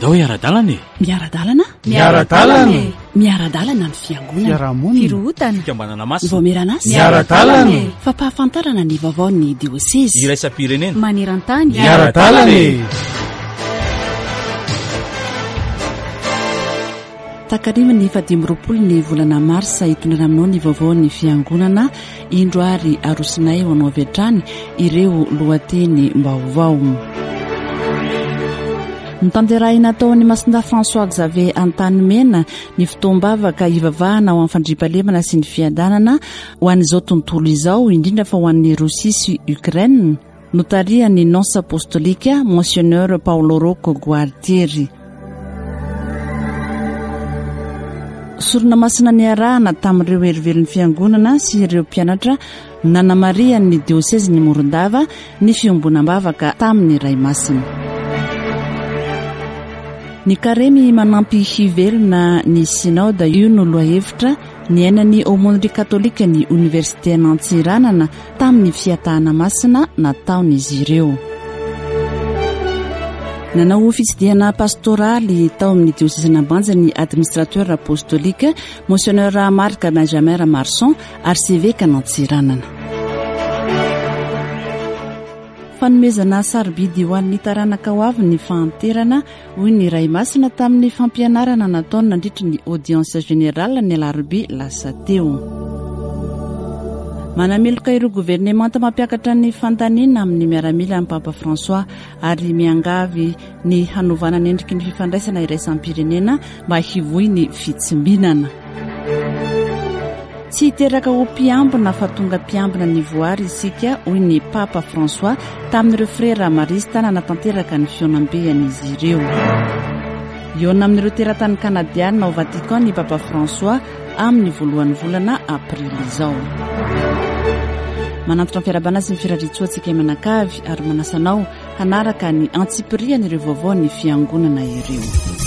dao iara-dalana e. Miara-dalana? Miara-dalana. Miara-dalana ny fiangonana. Fiarahamonina. Firohutana. Fikambanana masina. Voameranasy. Miara-dalana. Fampahafantarana ny vaovaon'ny dioseza. Iraisam-pirenena. Maneran-tany. Miara-dalana. Takarima ny 20 ny volana marsa hitondrina aminao ny vaovaon'ny fiangonana. Indro ary arosinay ho anao avy hatrany ireo lohateny mbaovao. Nitanterahina taon'ny masinda François Xavier Antanimena ny fotoam-bavaka ivavahana ao amin'ny fandriampahalemana sy ny fiadanana ho an'izao tontolo izao, indrindra fa ho an'ny Rosia sy Ukraine. Notariany nonce apostolika Monseigneur Paolo Rocco Gualtieri. Sorona masina ny arahana tamin'ireo herivelon'ny fiangonana sy ireo mpianatra nanamarian'ny dioseza ny Morondava ny fiombonam-bavaka tamin'ny Ray Masina. Ny karemy manampy hivelona ny sinode io no lohahevitra ny ainan'ny aumônerie katolika ny université Nantsiranana tamin'ny fiatahana masina nataon'izy ireo. Nanao fitsidihana pastoraly tao amin'ny diocèse-na-Banja ny administrateur apostolika Monseigneur Marc Benjamin Marson, arcevêque Nantsiranana. Fanomezana sarobidy ho an'ny taranaka ho avy ny fahanterana hoy ny Ray Masina tamin'ny fampianarana nataony nandritra ny audience générale ny alarobia lasa teo. Manameloka ireo gouvernemanta mampiakatra ny fantanina amin'ny miaramila ny Papa François ary miangavy ny hanovana ny endriky ny fifandraisana iraisam-pirenena mba hivohy ny fitsimbinana. Tsy hiteraka ho mpiambina fa tonga mpiambina ny voary isika hoy ny Papa François tamin'ireo frera marista nanatanteraka ny fionambean'izy ireo. Iona amin'ireo teratany kanadiana ao Vatican ny Papa François amin'ny voalohan'ny volana aprily izao. Manantona ny fiarabana sy ny firaritsoantsika manakavy ary manasanao hanaraka ny antsipirian'ireo vaovaon'ny fiangonana ireo.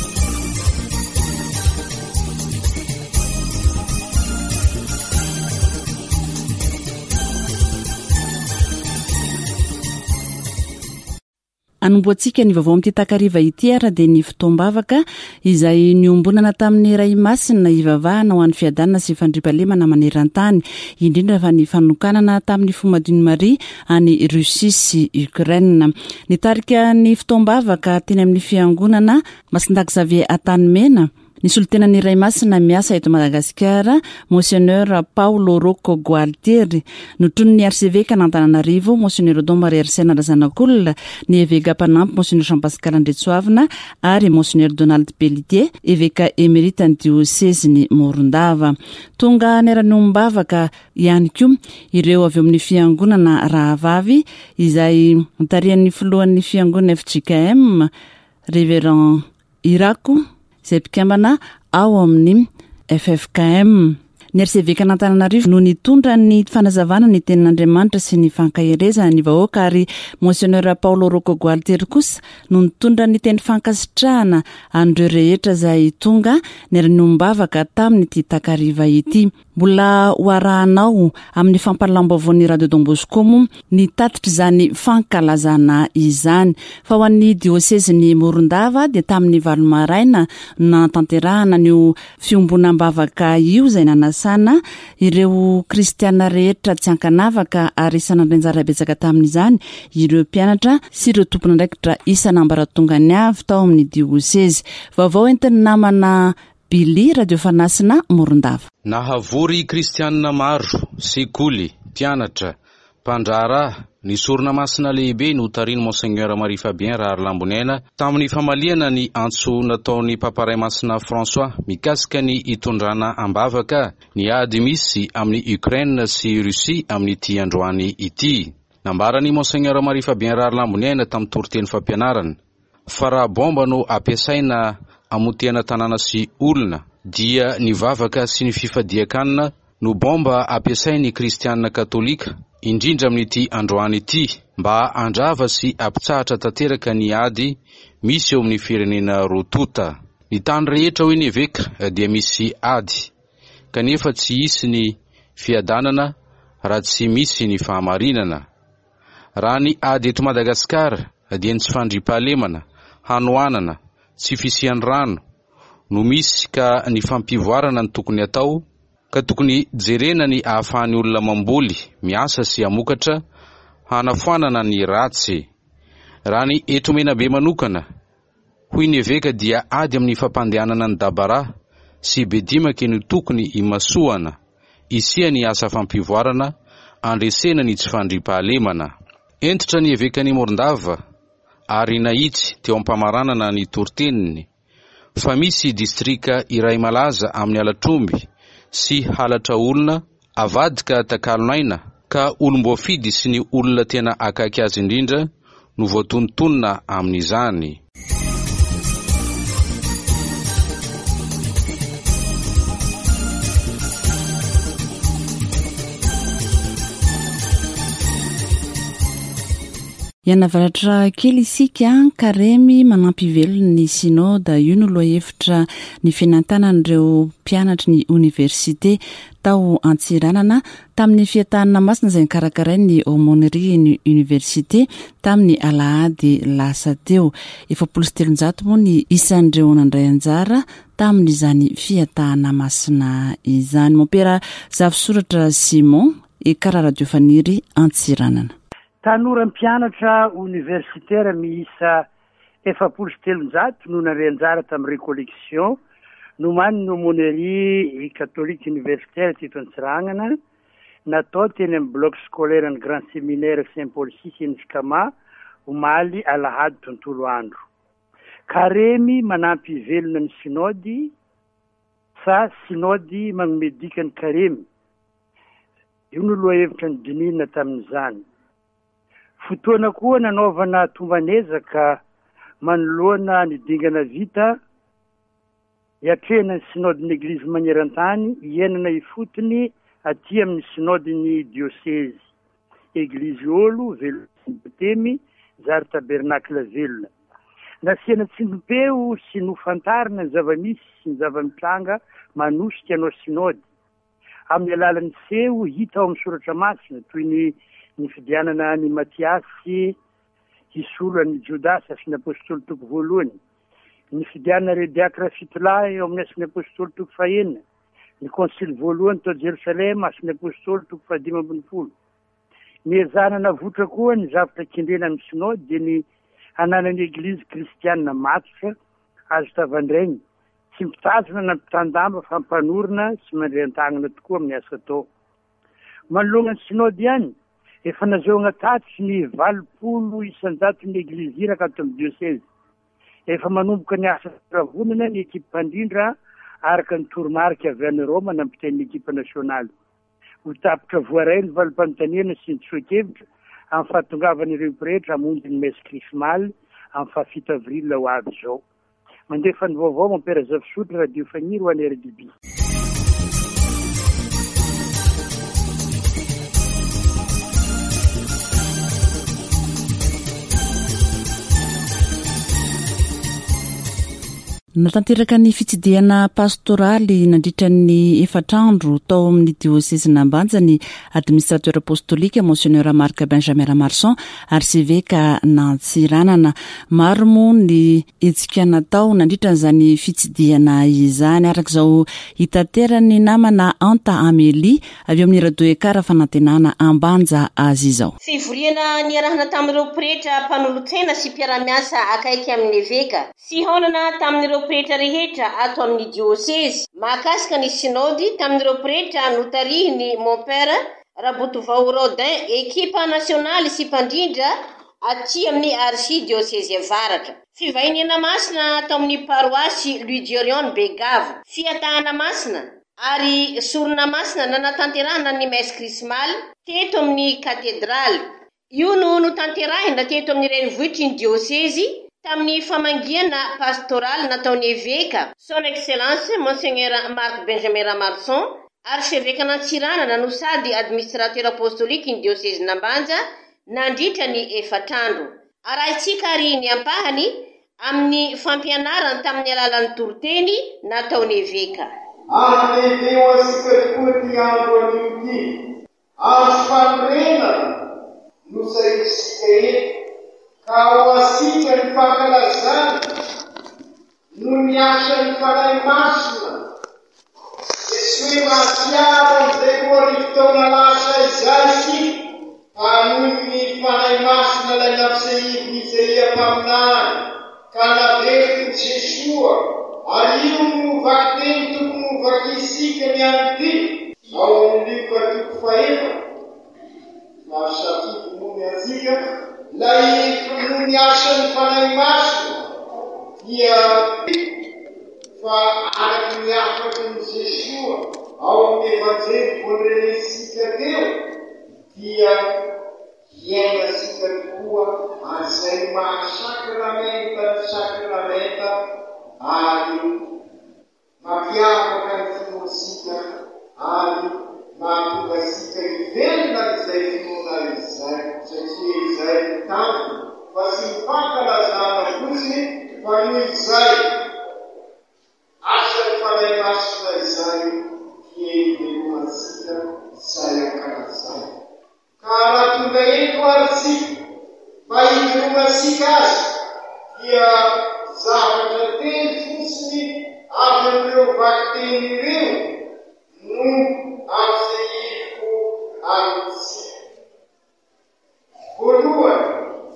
Anomboantsika ny vaovao amin'ity takariva ity ara dia ny fotoam-bavaka izay niombonana tamin'ny Ray Masina ivavahana ho an'ny fiadanana sy fandriampahalemana maneran-tany, indrindra fa ny fanokanana tamin'ny Fomadiny Maria any Rosia sy Ukraine. Nitarika ny fotoam-bavaka teny amin'ny fiangonana Masinda Xavier Antanimena. Ny solotenan'ny Ray Masina miasa eto Madagasikara, Monseigneur Paolo Rocco Gualtieri, notron'ny arcevêque n'Antananarivo, Monseigneur Dom Maria Arsène Razanakolona, ny évêque mpanampy Monseigneur Jean-Pascal Andretsoavina ary Monseigneur Donald Pelletier, évêque émérite ny diocèse ny Morondava. Tonga neran'ombavaka ihany koa ireo avy amin'ny fiangonana rahavavy izay nitarian'ny filohan'ny fiangonana FJKM, Révérend Irako, izay mpikambana ao amin'ny FFKM. Ny arcevêque n'Antananarivo no nitondra ny fanazavana ny tenin'Andriamanitra sy ny fankahirezana ny vahoaka ary Monseigneur Paolo Rocco Gualtieri kosa no nitondra ny teny fankasitrahana an'ireo rehetra izay tonga neran'ombavaka tamin'ny ity takariva ity. Mbola hoarahanao amin'ny fampalalambavaon'ny Radio Don Bosco moa ny tatitra izany fankalazana izany. Fa ho an'ny diocèse ny Morondava dia tamin'ny valo maraina natanterahana ny fiombonam-bavaka io izay nanasana ireo kristiana rehetra tsy ankanavaka ary isan'andrenjara betsaka tamin'izany ireo mpianatra sy ireo tompon'andraikitra isan'ambaratonga ny avy tao amin'ny diocèse. Vaovao entin'ny namana Bily Radio Fanasina Morondava. Nahavory kristianina maro, sekoly, mpianatra, mpandrara, ny sorona masina lehibe notariny Monseigneur Marie Fabien Raharlambonena tamin'ny famaliana ny antso nataony Papa Ray Masina François mikasika ny itondrana ambavaka ny ady misy amin'ny Ukraine sy Russie amin'ny ity androany ity. Nambarany Monseigneur Marie Fabien Raharlambonena tamin'ny toriteny fampianarana fa raha bomba no ampiasaina amotena tanàna sy olona dia ny vavaka sy ny fifadiakanina no bomba ampiasain'ny kristianina katolika indrindra amin'ity androany ity mba andrava sy ampitsahatra tanteraka ny ady misy eo amin'ny firenena rotota. Ny tany rehetra hoy ny évêque dia misy ady kanefa tsy hisy ny fiadanana raha tsy misy ny fahamarinana. Raha ny ady eto Madagasikara dia ny tsy fandriampahalemana, hanoanana, tsy fisiany rano no misy ka ny fampivoarana ny tokony atao, ka tokony jerena ny ahafahany olona mamboly, miasa sy amokatra hanafoanana ny ratsy. Raha ny Etomenabe manokana, hoy ny Eveka dia ady amin'ny fampandehanana ny dabara sy bedimaka ny tokony imasoana, isia ny asa fampivoarana, andresena ny tsy fandripahalemana. Entitra ny Eveka ny Morondava ary nahitsy teo ampamaranana ny toriteniny, fa misy distrika iray malaza amin'ny Alatromby sy halatra olona avadika takalonaina, ka olomboafidy sy ny olona tena akaiky azy indrindra no voatontonona amin'izany. Ianavaratra kely isika karemy manampy velona ny sinôda. Io no lohahevitra ny fianantanan'ireo mpianatra ny université tao Antsiranana tamin'ny fiatanana masina izay nikarakarainy ny aumônerie ny université tamin'ny alahady lasa teo. 700 moa ny isan'ireo nandray anjara tamin'izany fiatahana masina izany. Mompera zavisoratra Simon Ekara radiofaniry Antsiranana. Tanora mpianatra universitaire miisa 700 no nandray anjara tamin'ny recollection no mani ny aumônerie catholique universitaire teto Antsiranana, natao teny amin'ny bloc scolaire ny grand séminaire Saint-Paul VI Enskama omaly alahady tontolo andro. Karemy manampy velona ny sinôdy, fa sinôdy manomedika ny karemy. Io no lohahevitra ny dinina tamin'izany. Fotoana koa nanaovana tombanezaka manoloana ny dingana vita iatrehana ny sinôdin'ny Eglizy maneran-tany hienana ifotony aty amin'ny sinôdin'ny diocèse Eglizy olo velona temy zary tabernakla velona. Nasiana tsindompeo sy nofantarina ny zavamisy sy ny zavamitranga manosika anao sinôdy. Amin'ny alalan'ny seho hita ao amin'ny soratra masina toy ny fidianana ny Matiasy hisolo ny Jodasy asin'ny apôstôly toko voalohany, ny fidianana rediakra fitolahy eo amin'ny asin'ny apôstôly toko fahenina, ny konsily voalohany tao Jerosalema asin'ny apôstôly toko 15, ny ezanana votra koa ny zavatra kendrena amin'ny sinôdy dia ny ananan'ny Eglizy kristianina matotra azo tavandrainy, tsy mitazona na mpitandamba fa mimpanorona sy mandray an-tagnana tokoa amin'ny asa atao. Manoloana ny sinôdy ihany, efa nazoana tatry ny 80 isanjaton'ny Eglizy iraka ato amin'ny diocèse. Efa manomboka ny asa ravonana ny ekipa mpandrindra araka ny toromarika avy any Roma nampitain'ny ekipa nasionaly. Ho tapitra voaray ny valim-panontaniana sy ny tsoakevitra amin'ny fahatongavan'ireo pretra hamonjy ny messe krismaly amin'ny 7 avril ho avy izao. Mandefa ny vaovao mampera zavisotra radio faniry ho any RDB. Natanteraka ny fitsidihana pastoraly nandritra ny 4 andro tao amin'ny diocèse Nambanja ny administrateur apostolika Monseigneur Marc Benjamin Ramarson arcevêque n'Antsiranana. Maro moa ny etsika natao nandritra n'izany fitsidihana izany, arak'izao hitaterany namana Anta Amélie avy amin'ny radio Ekara fanantenana Ambanja azy izao. Fivoriana niarahana tamin'ireo pretra mpanolotsena sy mpiara-miasa akaiky amin'ny eveka sy honana tamin'ireo pretra rehetra ato amin'ny diocèse mahakasika ny sinôdy tamin'ireo pretra notarihiny mon père Rabotovao Rodin, ekipa nasionaly sy mpandrindra aty amin'ny archidiocèse Avaratra. Fivahiniana masina atao amin'ny paroasy Louis Diorion Begavo, fiatahana masina ary sorona masina nanatanterahana ny messe krismaly teto amin'ny katedraly. Io no notanterahina teto amin'ny renivohitry ny diocèse tamin'ny famangiana pastoraly nataon'ny évêque son excellence Monseigneur Marc Benjamin Ramarson, archevêque n'Antsiranana no sady administrateur apostolique ny diocèse Nambanja nandritra ny 4 andro. Arahintsika ary ny ampahany amin'ny fampianarana tamin'ny alalan'ny toroteny nataon'ny évêque. Lehibe ho asika tokoa ty andro an'ity, andro famorenana no saintsika eto, ka ho asika ny fankalazana no miasa ny fanahy masina. Tsy hoe mahatsiaro amizay koa rivotona lasa izay sy fa noho ny fanahy masina lay nampisehivo Isaia mpaminany ka naveriko Jesoa ary io no vakiteny tokony ho vakisika ny amity ao amin'io ka toko fahefa mahasafidy mony atsika lay no miasa ny fanahy masina dia fa araky ny afaky ny Jesoa ao amin'ny evanjely voarenesika teo dia iainasika tokoa azay mahasakramenta ny sakramenta ary mampiavaka ny finoasika ary mahatonga sika hivelona izay finoana izay satria izay ny tanjony fa tsy mifankalazana fotsiny fa noho izay asa ny fanahy masina izay dia hivelomansika izay ankalazay ka raha tonga eto aritsika mba hivelomansika azy dia zavatra teny fotsiny avy amin'ireo vakiteny ireo no amsehiko amitsika. Voalohany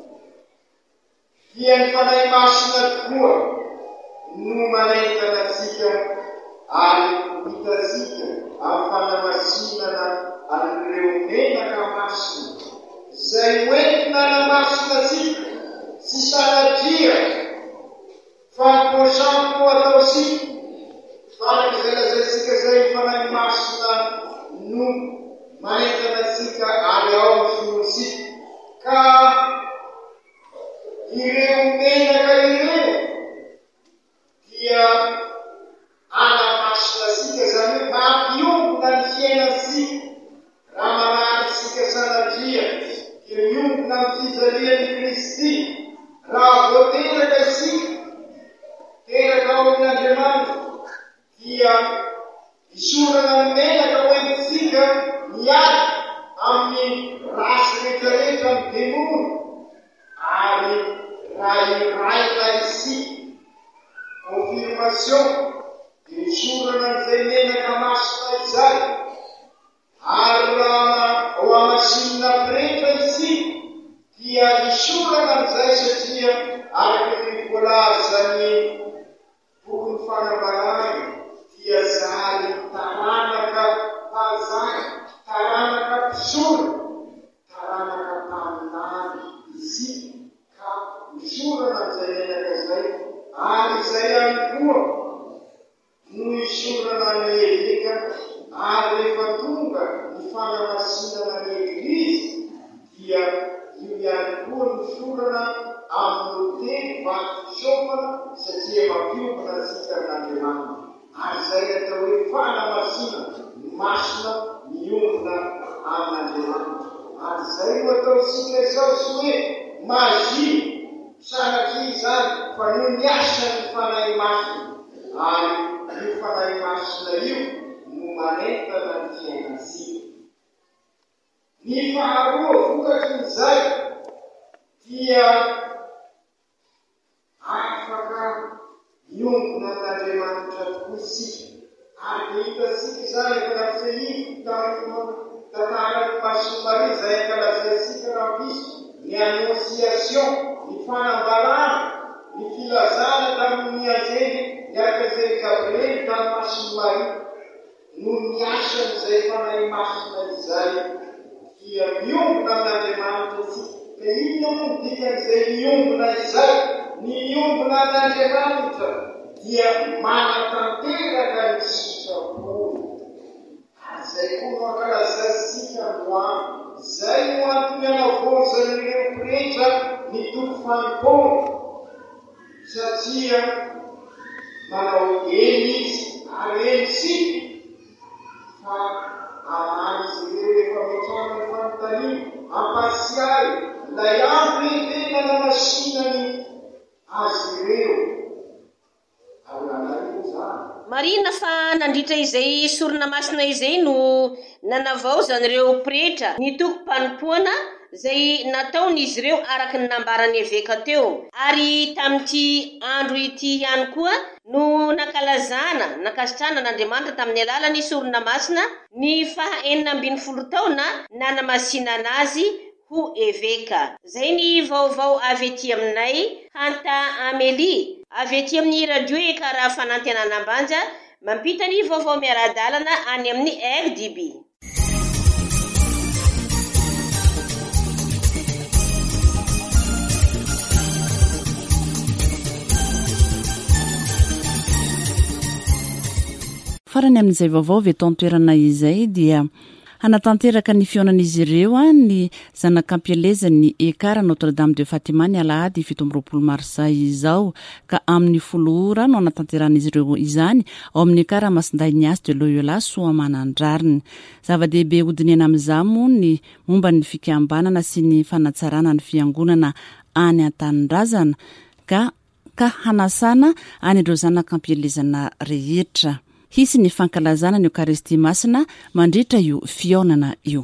dia ny fanahy masina tokoa no manentana atsika ary hitasika amin'ny fanamasinana amin'ireo menaka masina izay hoentina namasina atsika tsy sanatria fampiposampo ataosika fanaky izay lazaitsika izay fanahy masina no manentana atsika ary ao amin'ny finoasika ka ireo menaka ireo dia anamasina sika zany hoe mampiombona ny fiainantsika raha manarisika sanatria dia miombona ny fijalian'i Kristy raha voateraka isika teraka ao amin'Andriamanitra dia isorana ny menaka hoentintsika miady amin'ny rasy rehetrarehetra amin'ny demony ary raha iraika isika confirmation dia isorana n'izay menaka masina izay ary raha ho amasinina pretra isika dia isorana n'izay satria araky ny voalazany tokony fanambarana dia zary taranaka pazany taranaka mpisora taranaka mpaminany isika ka isorana n'izay menaka izay ary izay ihany koa no isorana ny eveka ary rehefa tonga ny fanamasinana ny eglizy dia io ihany koa no sorana amin'ny hotely vato-pisomana satria mampiombona sika n'Andriamanitra ary izay atao hoe fanamasinana masina miombona amin'Andriamanitra ary izay no ataosika izao sy hoe magia sanatria izany fa no miasa ny fanahy masina ary io fanahy masina io no manentana ny fiainansika. Ny faharoa vokatrin'izay dia afaka miombona n'Andriamanitra tokoa isika ary hitasika izany efa nampisehivo tamin'ny tantarany Masiny Maria izay ankalazaisika rampiso ny annonciation ny fanambarana ny filazana tamin'ny anjely miaraka anjely Gabriely tamin'ny Masiny Maria no miasa n'izay fanahy masina izay dia miombona amin'Andriamanitra isika. Ka inona moa ny dikan'izay miombona izay? Ny miombona n'Andriamanitra dia manatanteraka ny sitrapony. Ary izay koa no ankalazantsika androany. Izay no antony anavozan'ireo pretra ny toko fanimpona satria manao eny izy ary eny sika fa amanizy ireo efa metrana ny fanontaniana ampasiay lay ampy tena namasinany azy ireo ary nanareo zany. Marina fa nandritra izay sorona masina izay no nanavaozany ireo pretra ny toko-panompoana izay nataon'izy ireo araky ny nambarany eveka teo. Ary tamin'ity andro ity ihany koa no nakalazana nakasitrana n'Andriamanitra tamin'ny alalan'ny sorona masina ny 490 taona nanamasina anazy ho eveka. Zay ny vaovao avy ety aminay, Hanta Amélie avy ety amin'ny radio Ekara Fanantenanambanja mampita ny vaovao miara-dalana any amin'ny RDB. Farany amin'izay vaovao vetontoerana izay dia anatanteraka ny fionan'izy ireo ny zanak'ampieleza ny Ekara Notre-Dame de Fatima ny Alahady 17 Marsa izao ka amin'ny 10 ora no anatanteran'izy ireo izany ao amin'ny Ekara Masinday Niasy de Loyola Soamanandrariny. Zava-dehibe hodinena amin'izamo ny momba ny fikambanana sy ny fanatsarana ny fiangonana any an-tanindrazana ka hanasana any ireo zanak'ampielezana rehetra. Hisy ny fankalazana ny Eucharistie masina mandritra io fionana io.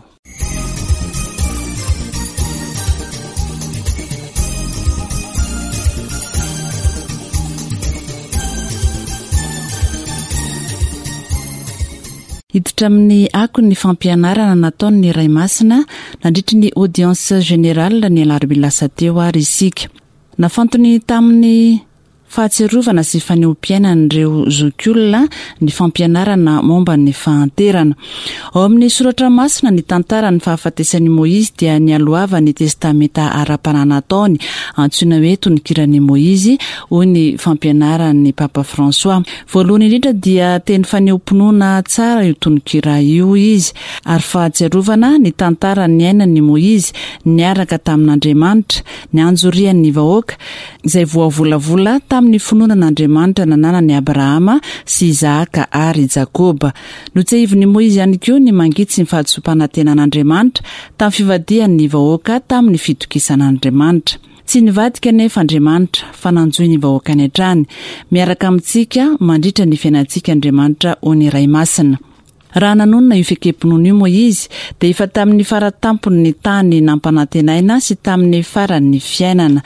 Hiditra amin'ny ako ny fampianarana nataon'ny Ray Masina nandritra ny audience générale ny alarobia lasa teo ary isika. Nafantony tamin'ny fahatserovana sy faneom-piainan'ireo zokiolona ny fampianarana momba ny fahanterana. Ao amin'ny soratra masina ny tantara ny fahafatesan'i Moïse dia nialoava ny testamenta ara-pananataony antsoina hoe tonokiran'i Moïse hoy ny fampianaran'ny Papa François. Voalohany indrindra dia teny faneom-pinoana tsara io tonokira io izy ary fahatserovana ny tantara ny ainan'i Moïse niaraka tamin'Andriamanitra ny anjorian'ny vahoaka izay voavolavola tamin'ny finoanan'Andriamanitra nananany Abrahama sy Isaka ary Jakoba. Notsehiviny Moïse ihany koa ny mangitsy ny fahadisom-panatenan'Andriamanitra tamin'ny fivadihan'ny vahoaka tamin'ny fitokisan'Andriamanitra. Tsy nivadika nefa Andriamanitra fa nanjoy ny vahoaka any hatrany miaraka amintsika mandritra ny fiainantsika Andriamanitra ho ny Ray Masina. Raha nanonona io fekepinoana io Moïse dia efa tamin'ny faratampony ny tany nampanantenaina sy tamin'ny faran'ny fiainana.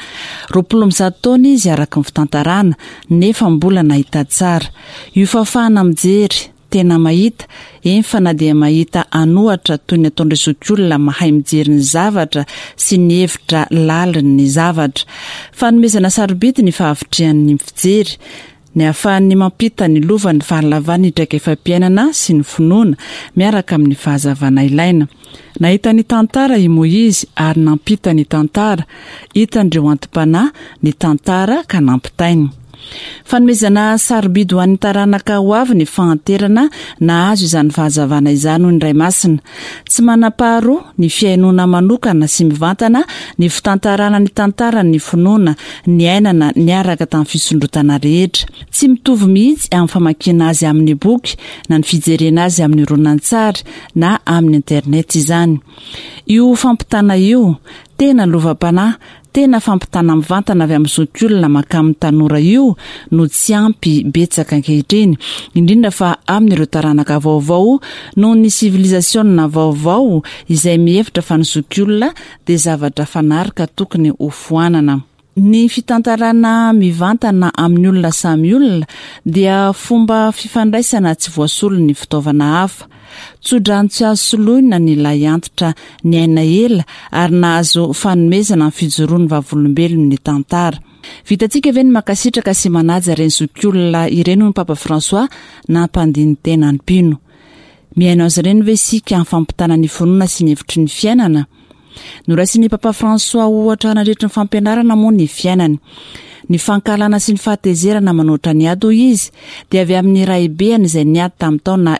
20 taona izy araka ny fitantarana nefa mbola nahita tsara. Io fafana mijery tena mahita fa na dia mahita anohatra toy ny ataon'ireo zokiolona mahay mijery ny zavatra sy ny hevitra laliny ny zavatra. Fanomezana sarobidy ny fahavitrihan'ny fijery. Ny ahafahan'ny mampita ny lova ny fahalavany hitraka efampiainana sy ny finoana miaraka amin'ny fahazavana ilaina. Nahita ny tantara i Moïse ary nampita ny tantara. Hitandreo antim-panahy ny tantara ka nampitainy. Fanomezana sarobidy ho an'ny taranaka ho avy ny fahanterana na azo izany fahazavana izany ho ny Ray Masina. Tsy manam-paharoa ny fiainona manokana sy mivantana ny fitantarana ny tantara ny finoana ny ainana niaraka tamin'ny fisondrotana rehetra. Tsy mitovy mihitsy amin'ny famakiana azy amin'ny boky na ny fijerena azy amin'ny horonan-tsary na amin'ny internet izany. Io fampitana io tena lovam-panahy tena fampitana mivantana avy amin'ny zokiolona makamin'ny tanora io no tsy ampy betsaka ankehitriny, indrindra fa amin'ireo taranaka vaovao noho ny sivilizasiona vaovao izay mihevitra fa ny zokiolona dia zavatra fanarika tokony ho foanana. Ny fitantarana mivantana amin'ny olona samy olona dia fomba fifandraisana tsy voasolo ny fitaovana hafa. Tsodrano tsy azo soloina ny lay antitra ny aina ela ary nahazo fanomezana amin'ny fijoroan'ny vavolombelony ny tantara. Vitantsika ve ny makasitraka sy manaja ireny zokiolona ireny ny Papa François nampandiny tena ny mpino. Miaino azy ireny ve isika amin'ny fampitana ny finoana sy ny hevitry ny fiainana? Noraisiny Papa François ohatra nandritra ny fampianarana moa ny fiainany. Ny fankalana sy ny fahatezerana manoatra ny ady izy dia avy amin'ny rahibeany izay niady tamin'ny taona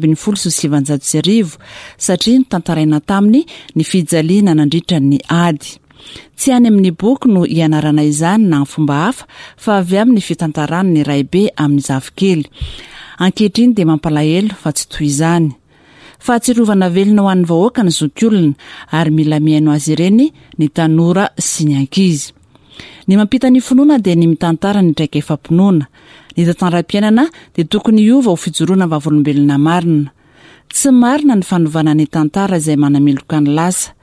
1790 satria ny tantaraina taminy ny fijaliana nandritra ny ady. Tsy any amin'ny boky no ianarana izany na fomba hafa fa avy amin'ny fitantarana ny rahibe amin'ny zafikely. Ankehitriny dia mampalahelo fa tsy toy izany. Fahatsirovana velona ho an'ny vahoaka ny zokiolona ary mila miaino azy ireny ny tanora sy ny ankizy. Ny mampita ny finoana dia ny mitantara ny traika efampinoana. Ny tantaram-piainana dia tokony hiova ho fijoroana vavolombelona marina. Tsy marina ny fanovana ny tantara izay manameloka ny lasa.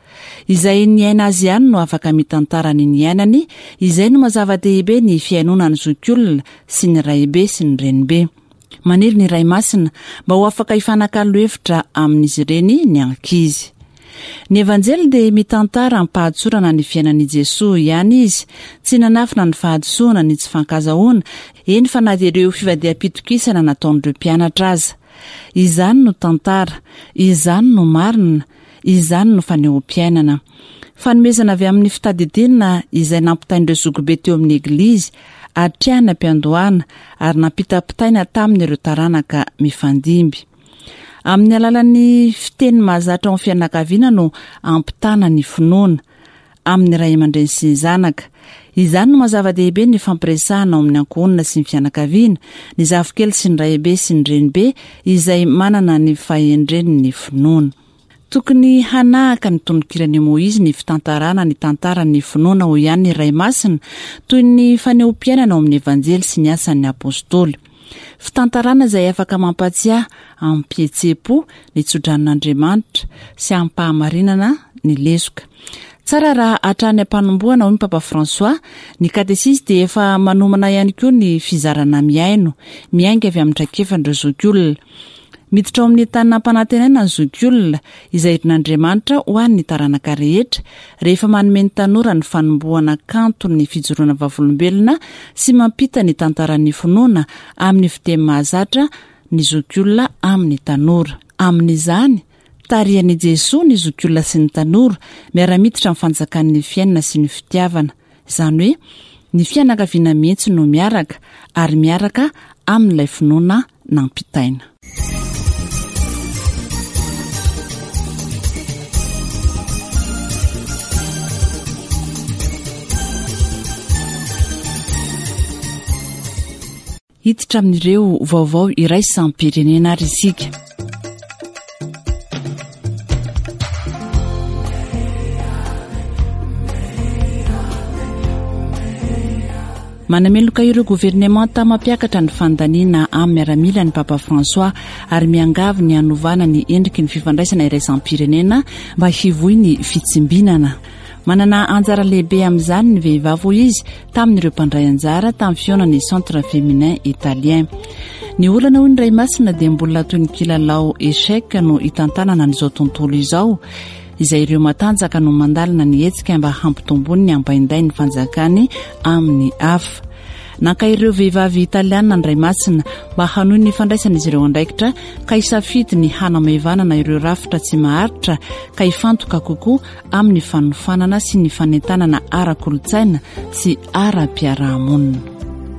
izay niaina azy ihany no afaka mitantarany ny ainany, izay no mazava-dehibe ny fiainona ny zokiolona sy ny raibe sy ny renibe. Maniry ny ray masina mba ho afaka hifanakalo-hevitra amin'izy ireny ny ankizy. Ny evanjely dia mitantara ampahantsorana ny fiainan'i Jesosy ihany izy, tsy nanafina ny fahadisoana ny tsy fankazahoana, eny fa na dia ireo fivadiam-pitokisana nataon'ireo mpianatra aza. Izany no tantara, izany no marina, izany no fanehoam-piainana. Fanomezana avy amin'ny fitadidiana izay nampitain'ireo zokibe teo amin'ny eglizy, atriana mpiandohana ary nampitapitaina tamin'ireo taranaka mifandimby. Amin'ny alalan'ny fiteny mahazatra ao amin'ny fianakaviana no ampitana ny finoana amin'ny ray aman-dreny sy ny zanaka. Izany no mazava-dehibe ny fampiresahana ao amin'ny ankohonana sy ny fianakaviana, ny zafikely sy ny raibe sy ny renibe izay manana ny fahendren'ny ny finoana. Tokony hanahaka ny tononkirany Moizy ny fitantarana ny tantaran'ny finoana ho ihany ny ray masina toy ny faneho-piainana ao amin'ny evanjely sy ny asan'ny apôstôly. Fitantarana izay afaka mampatsiahy ampietsepo ny tsodran'Andriamanitra sy ampahamarinana ny lesoka. Tsara raha hatrany ampanomboana hoy ny Papa François, ny katesisy dia efa manomana ihany koa ny fizarana miaino, miainga avy amin'ny traikefan'ireo zokiolona. Miditra ao amin'ny tanàna-panantenana ny zokiolona izay irin'Andriamanitra ho an'ny taranaka rehetra rehefa manome ny tanora ny fanomboana kanto ny fijoroana vavolombelona sy mampita ny tantaran'ny finoana amin'ny fiteny mahazatra ny zokiolona amin'ny tanora. Amin'izany tarihan'i Jesosy ny zokiolona sy ny tanora miara-miditra amin'ny fanjakan'ny fiainana sy ny fitiavana. Izany hoe ny fianakaviana mihitsy no miaraka ary miaraka amin'ilay finoana nampitaina. Hiditra amin'ireo vaovao iray sampirenena ary isika. Manameloka ireo governemanta mampiakatra ny fandaniana amin'ny miaramila ny Papa François ary miangavy ny hanovana ny endriky ny fifandraisana iray sampirenena mba hivohy ny fitsimbinana. Manana anjara lehibe amin'izany ny vehivavy ho izy tamin'ireo mpandray anjara tamin'ny fionan'ny centre féminin italien. Ny olana hoy ny ray masina dia mbola toy ny kilalao échec no hitantanana n'izao tontolo izao, izay ireo matanjaka no mandalina ny hetsika mba hampitombony ny ambainday ny fanjakany amin'ny hafa. Nanka ireo vehivavy italiana ny ray masina mba hanohy ny fandraisan'izy ireo andraikitra ka hisafidy ny hanamaevanana ireo rafitra tsy maharitra ka hifantoka kokoa amin'ny fanofanana sy ny fanentanana ara-kolotsaina sy ara-piarahamonina.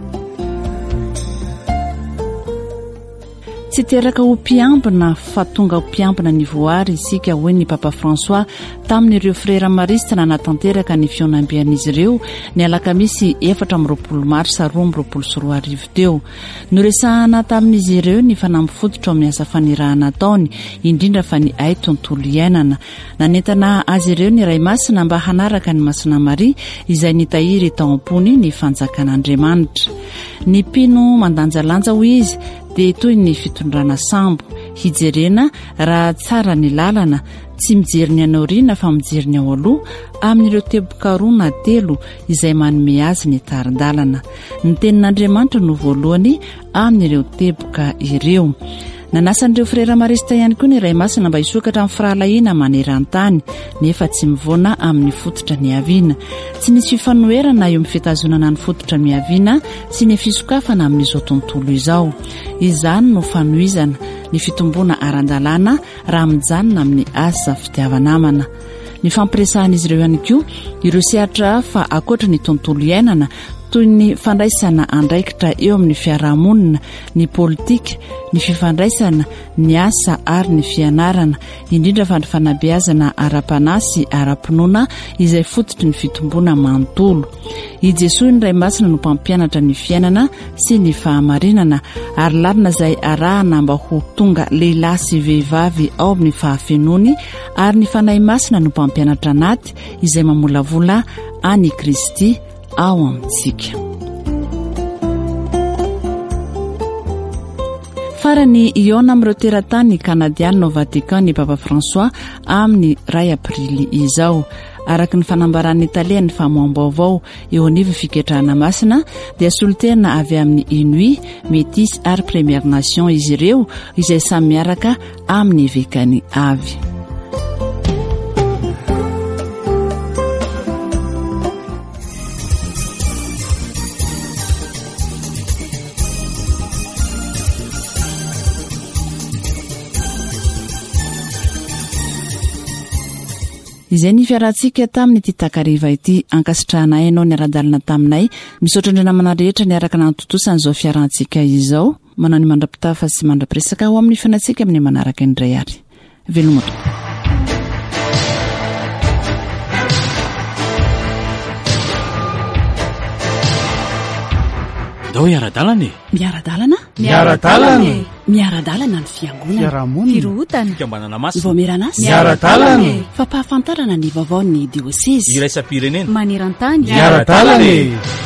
Tsy teraka ho mpiambina fa tonga ho mpiambina ny voary isika hoy ny Papa François tamin'ireo frera marista nanatanteraka ny fionambian'izy ireo ny alakamisy 4 Mars 2024 teo. Noresahana tamin'izy ireo ny fanampifototra amin'ny asa fanirahana taony indrindra fa ny ay tontolo iainana. Nanentana azy ireo ny ray masina mba hanaraka ny Masina Maria izay nitahiry tao ampony ny fanjakan'Andriamanitra. Ny mpino mandanjalanja ho izy dia toy ny fitondrana sambo, hijerena raha tsara ny lalana, tsy mijery ny anaoriana fa mijery ny ao aloha amin'ireo teboka roa na telo izay manome azy ny taridalana. Ny tenin'Andriamanitra no voalohany amin'ireo teboka ireo. Nanasan'ireo frera marista ihany koa ny ray masina mba hisokatra amin'ny firalahiana maneran-tany nefa tsy mivoana amin'ny fototra ny haviana. Tsy nisy fifanoherana eo amin'ny fitazonana ny fototra mihaviana sy ny fisokafana amin'izao tontolo izao. Izany no fanohizana ny fitombona aran-dalàna raha mijanona amin'ny asa fitiavanamana. Ny fampiresahan'izy ireo ihany koa ireo sehatra fa akoatra ny tontolo iainana toy ny fandraisana andraikitra eo amin'ny fiarahamonina, ny politika, ny fifandraisana, ny asa ary ny fianarana, indrindra fa ny fanabeazana ara-panasy ara-pinoana izay fototry ny fitombona manontolo. I Jesosy ny ray masina no mpampianatra ny fiainana sy ny fahamarinana ary lalina izay arahana mba ho tonga lehilahy sy vehivavy ao amin'ny fahafenony ary ny fanahy masina no mpampianatra anaty izay mamolavola any Kristy ao amintsika. tamarany iona amin'ireo teratany kanadiana ao Vatican ny Papa François amin'ny 2 aprily izao. Araka ny fanambaran'ny Italia ny famoam-baovao eo anivy fiketrahana masina dia solotena avy amin'ny Inuit, Métis ary Première Nation izy ireo izay samy miaraka amin'ny vekany avy. Izay ny fiarantsika tamin'ny ity takariva ity ankasitrahana ianao ny ara-dalana taminay misaotra indray namana rehetra ny araka nantontosany izao fiarantsika izao manao ny mandrapitafa sy mandrapiresaka ao amin'ny fianantsika amin'ny manaraka indray ary velomatoka. Dao miara-dalana e. Miara-dalana? Miara-dalana. Miara-dalana ny fiangonana. Fiarahamonina. Firohotana. Fikambanana masina. Voameran'asa. Miara-dalana. Fampahafantarana ny vaovao ny diocèse. Iraisam-pirenena. Maneran-tany. Miara-dalana.